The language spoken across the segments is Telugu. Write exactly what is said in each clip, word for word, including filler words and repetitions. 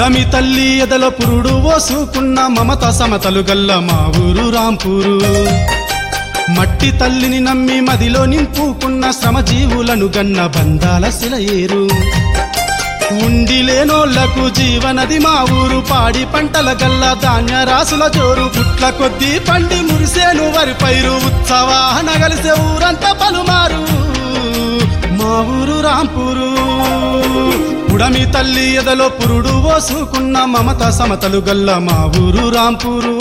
పుడమి తల్లి ఎదల పురుడు ఓసుకున్న మమత సమతలు గల్ల మా ఊరు రాంపూరు. మట్టి తల్లిని నమ్మి మదిలో నింపుకున్న శ్రమజీవులను గన్న బంధాల శిలయేరు. ఉండి లేనోళ్లకు జీవనది మా ఊరు. పాడి పంటల గల్ల ధాన్య రాసుల జోరు. పుట్ల కొద్దీ పండి మురిసేను వరి పైరు. ఉత్సవాన గలిసే ఊరంతా పలుమారు మా ఊరు రాంపూరు. పుడమి తల్లి ఎదలో పురుడు ఓసుకున్న మమత సమతలు గల్ల మా ఊరు రాంపూరు.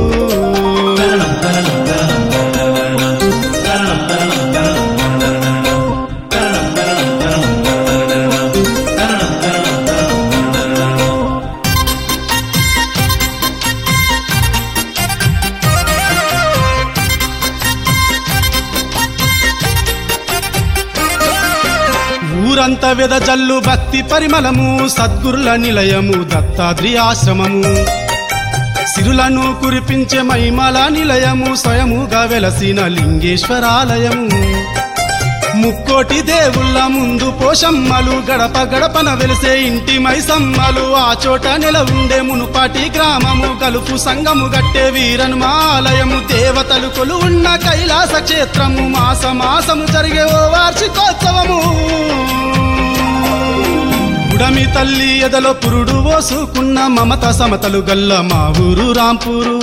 ఊరంత వెదజల్లు భక్తి పరిమళము. సద్గురుల నిలయము దత్తాద్రి ఆశ్రమము. సిరులను కురిపించే మహిమల నిలయము. స్వయముగా వెలసిన లింగేశ్వరాలయము. ముక్కోటి దేవుళ్ళ ముందు పోషమ్మలు. గడప గడపన వెలిసే ఇంటి మైసమ్మలు. ఆ చోట నెల ఉండే మునుపాటి గ్రామము. కలుపు సంగము గట్టే వీరనుమాలయము. దేవతలు కొలువున్న కైలాస క్షేత్రము. మాస మాసము జరిగే ఓ వార్షికోత్సవము. పుడమి తల్లి ఎదలో పురుడు ఓసుకున్న మమత సమతలు గల్ల మా ఊరు రాంపూరు.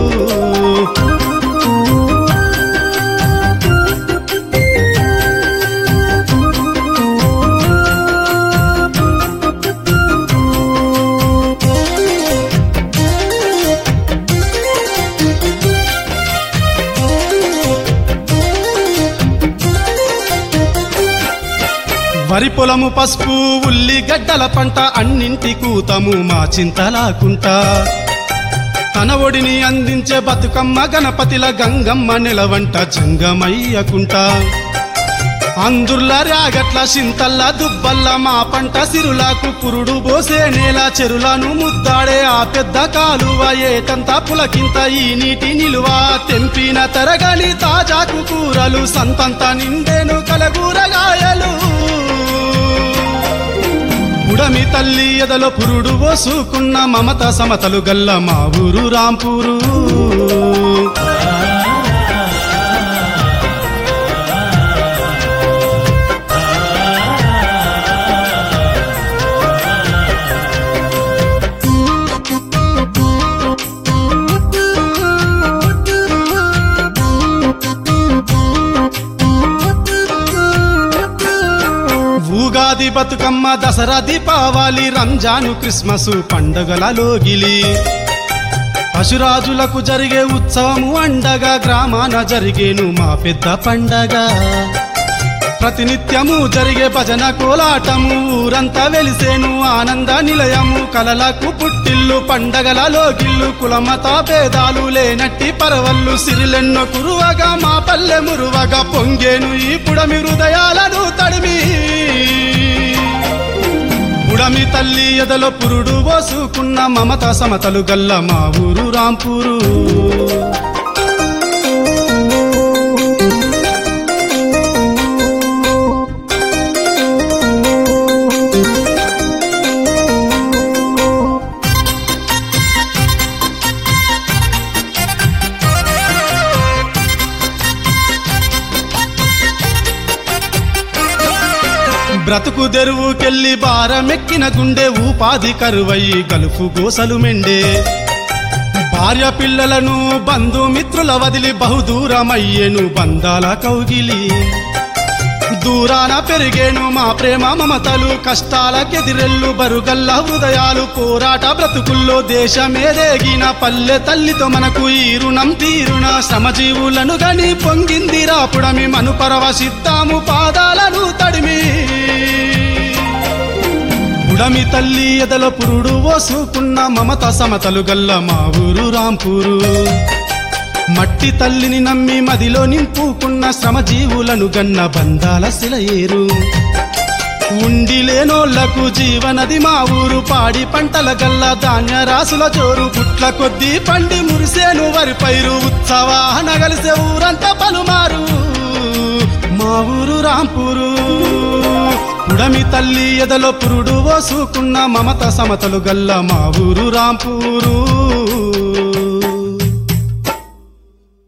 వరి పొలము పసుపు ఉల్లి గడ్డల పంట. అన్నింటి కూతము మా చింతలాకుంటా. తన ఒడిని అందించే బతుకమ్మ గణపతిల గంగమ్మ నెలవంట జంగమయ్యకుంటా. అందుర్ల రాగట్ల చింతల్ల దుబ్బల్ల మా పంట సిరులకు పురుడు పోసే నేల. చెరులను ముద్దాడే ఆ పెద్ద కాలువ. ఏటంతా పులకింత ఈ నీటి నిలువ. తెంపిన తరగని తాజాకు కూరలు. సంతంత నిండేను కలగూరగాయలు. పుడమి తల్లి ఎదలో పురుడు ఓసుకున్న మమత సమతలు గల్ల మా ఊరు రాంపూరు. ఉగాది బతుకమ్మ దసరా దీపావళి రంజాను క్రిస్మసు పండుగలలో గిలి. పశురాజులకు జరిగే ఉత్సవము అండగా. గ్రామాన జరిగేను మా పెద్ద పండగ. ప్రతినిత్యము జరిగే భజన కోలాటము. ఊరంతా వెలిసేను ఆనంద నిలయము. కలలకు పుట్టిల్లు పండగలలో గిల్లు. కులమత భేదాలు లేనట్టి పరవళ్ళు. సిరిలెన్నో కురువగా మా పల్లె మురువగా. పొంగేను ఈ పుడమి హృదయాలను తడిమి. పుడమి తల్లి ఎదలో పురుడు ఓసుకున్న మమత సమతలు గల్ల మా ఊరు రాంపూరు. బ్రతుకు తెరువుకెళ్ళి భారమెక్కిన గుండె. ఉపాధి కరువయి గలుపు గోసలు మెండే. భార్య పిల్లలను బంధుమిత్రుల వదిలి బహుదూరమయ్యేను బంధాల కౌగిలి. దూరాన పెరిగేను మా ప్రేమ మమతలు. కష్టాలకెదిరెల్లు బరుగల్ల హృదయాలు. పోరాట బ్రతుకుల్లో దేశమేదేగిన పల్లె తల్లితో మనకు ఈ రుణం తీరున. శ్రమజీవులను గని పొంగిందిరా పుడమి. మను పరవశిద్దాము పాదాలను తడిమి. పుడమి తల్లి ఎదల పురుడు ఓసుకున్న మమత సమతలు గల్ల మా ఊరు రాంపూరు. మట్టి తల్లిని నమ్మి మదిలో నింపుకున్న శ్రమజీవులను గన్న బంధాల శిలయేరు. ఉండి లేనోళ్లకు జీవనది మా ఊరు. పాడి పంటల గల్ల ధాన్య రాసుల జోరు. పుట్ల కొద్దీ పండి మురిసేను వరి పైరు. ఉత్సవాన గలిసే ఊరంతా పలుమారు మా ఊరు రాంపూరు. పుడమి తల్లి ఎదలో పురుడు ఓసుకున్న మమత సమతలు గల్ల మా ఊరు రాంపూరు